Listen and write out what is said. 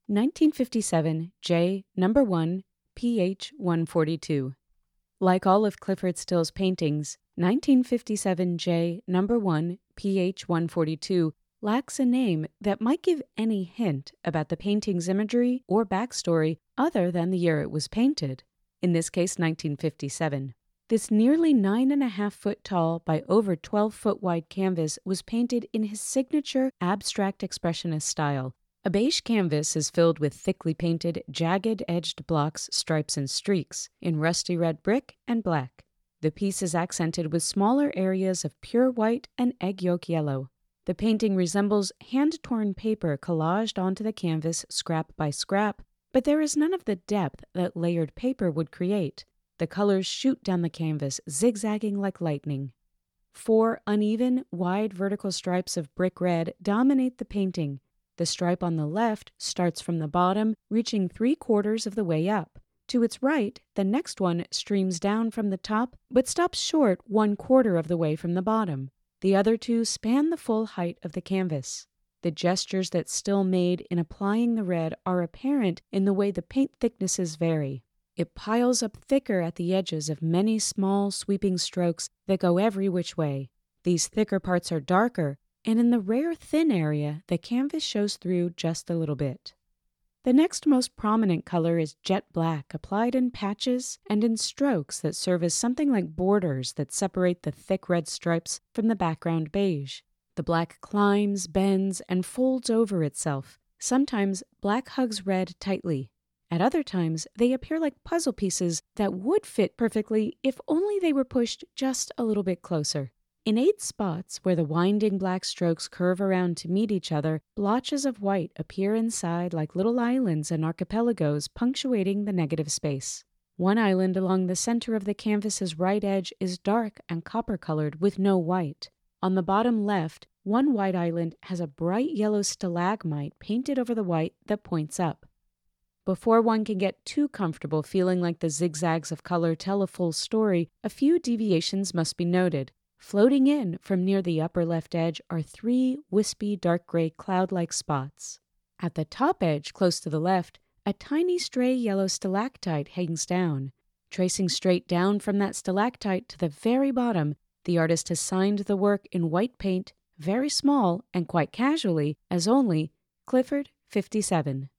1957 J number 1 PH 142. Like all of Clyfford Still's paintings, 1957 J number 1 PH 142 lacks a name that might give any hint about the painting's imagery or backstory other than the year it was painted, in this case 1957. This nearly 9.5-foot tall by over 12-foot wide canvas was painted in his signature abstract expressionist style. A beige canvas is filled with thickly painted, jagged-edged blocks, stripes, and streaks in rusty red brick and black. The piece is accented with smaller areas of pure white and egg yolk yellow. The painting resembles hand-torn paper collaged onto the canvas scrap by scrap, but there is none of the depth that layered paper would create. The colors shoot down the canvas, zigzagging like lightning. 4 uneven, wide vertical stripes of brick red dominate the painting. The stripe on the left starts from the bottom, reaching 3/4 of the way up. To its right, the next one streams down from the top, but stops short 1/4 of the way from the bottom. The other 2 span the full height of the canvas. The gestures that Still made in applying the red are apparent in the way the paint thicknesses vary. It piles up thicker at the edges of many small, sweeping strokes that go every which way. These thicker parts are darker, and in the rare thin area, the canvas shows through just a little bit. The next most prominent color is jet black, applied in patches and in strokes that serve as something like borders that separate the thick red stripes from the background beige. The black climbs, bends, and folds over itself. Sometimes black hugs red tightly. At other times, they appear like puzzle pieces that would fit perfectly if only they were pushed just a little bit closer. In 8 spots where the winding black strokes curve around to meet each other, blotches of white appear inside like little islands and archipelagos punctuating the negative space. One island along the center of the canvas's right edge is dark and copper-colored with no white. On the bottom left, one white island has a bright yellow stalagmite painted over the white that points up. Before one can get too comfortable feeling like the zigzags of color tell a full story, a few deviations must be noted. Floating in from near the upper left edge are 3 wispy dark gray cloud-like spots. At the top edge, close to the left, a tiny stray yellow stalactite hangs down. Tracing straight down from that stalactite to the very bottom, the artist has signed the work in white paint, very small and quite casually, as only Clyfford 57.